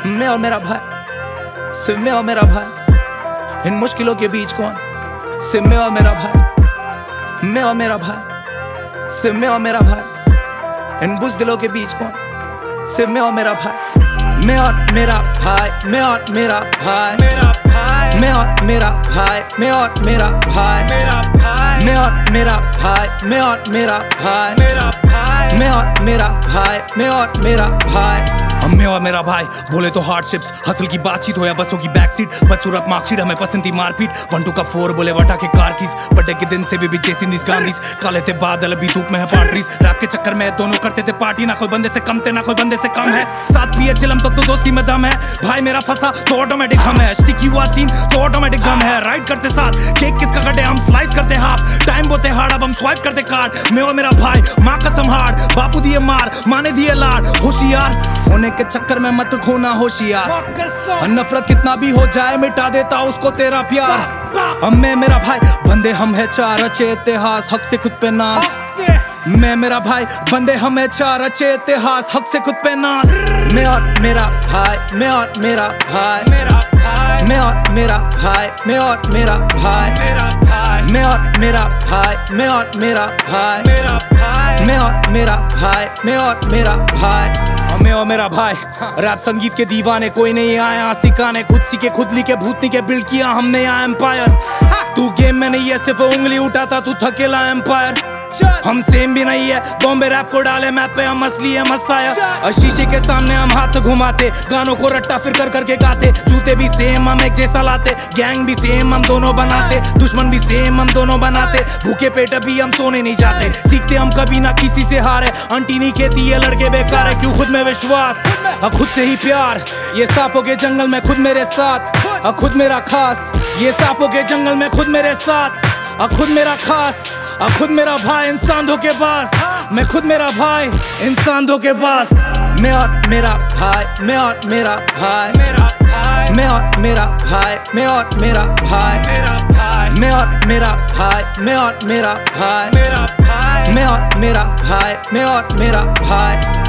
मैं और मेरा भाई, सिर्फ मैं और मेरा भाई, इन मुश्किलों के बीच कौन? सिर्फ मैं और मेरा भाई, मैं और मेरा भाई, सिर्फ मैं और मेरा भाई, इन बुज़दिलों के बीच कौन? सिर्फ मैं और मेरा भाई, मैं और मेरा भाई, मैं और मेरा भाई, मेरा भाई, मैं और मेरा भाई, मैं और मेरा भाई, मेरा भाई, मैं और मेरा भाई, मैं और मेरा भाई, मेरा भाई, मैं और मेरा भाई, मैं और मेरा भाई। हम मैं और मेरा भाई बोले तो हार्डशिप्स, हसल की बातचीत हो या बसों की बैकसीट, बदसूरत मार्कशीट हमें पसंद थी मारपीट, 1 2 का 4 बोले वटा के कार कीज, बर्थडे के दिन से भी चेसिंग दिस गांधीज, काले थे बादल अभी धूप में है पार्टीज, रैप के चक्कर में दोनों करते थे पार्टी, ना कोई बंदे से कम थे ना कोई बंदे से कम है, साथ पिए चिलम तब तो दोस्ती में दम है, भाई मेरा फंसा तो ऑटोमेटिक हम है, स्टिकी हुआ सीन तो ऑटोमेटिक गम है, राइड करते साथ केक किसका कटे हम स्लाइस करते हाफ, टाइम बोते हार्ड अब हम स्वाइप करते कार्ड, मैं और मेरा भाई माँ कसम हार्ड, बापू दिए मार माने दिए लाड, होशियार होने के चक्कर में मत खोना होशियार, नफरत कितना भी हो जाए मिटा देता उसको तेरा प्यार, हम मैं मेरा भाई बंदे हम है चार रचे इतिहास, हक से खुद पे नाज, मैं मेरा भाई बंदे हम है चार रचे इतिहास, हक से खुद पे नाज, मैं और मेरा भाई, मैं और मेरा भाई, मेरा भाई, मैं और मेरा भाई, मैं और मेरा भाई, मेरा भाई, मैं और मेरा भाई, मैं और मेरा भाई, मेरा भाई, मैं और मेरा भाई, मैं और मेरा भाई। मैं और मेरा भाई रैप संगीत के दीवाने, कोई नहीं आया सिखाने, खुद सीखे खुद लिखे भूतनी के बिल्ड किया हमने यहाँ एम्पायर, तू गेम में नहीं है सिर्फ उंगली उठाता तू थकेला एम्पायर, हम सेम भी नहीं है बॉम्बे रैप को डाले मैप पे हम असली है मसाया, शीशे के सामने हम हाथ घुमाते, गानों को रट्टा फिर कर करके गाते, जूते भी सेम हम एक जैसा लाते, गैंग भी सेम हम दोनों बनाते, दुश्मन भी सेम हम दोनों बनाते, भूखे पेट अभी हम सोने नहीं जाते, सीखते हम कभी ना किसी से हारे, आंटी नहीं कहती ये लड़के बेकार है, क्यों खुद में विश्वास खुद से ही प्यार, ये सांपों के जंगल में खुद मेरे साथ खुद मेरा खास, ये सांपों के जंगल में खुद मेरे साथ खुद मेरा खास, खुद मेरा भाई इंसान धोखे पास, मैं खुद मेरा भाई इंसान धोखे पास, मैं और मेरा भाई, मैं और मेरा भाई, मेरा भाई, मैं और मेरा भाई, मैं और मेरा भाई, मेरा भाई, मैं और मेरा भाई, मैं और मेरा भाई, मेरा भाई, मैं और मेरा भाई, मैं और मेरा भाई।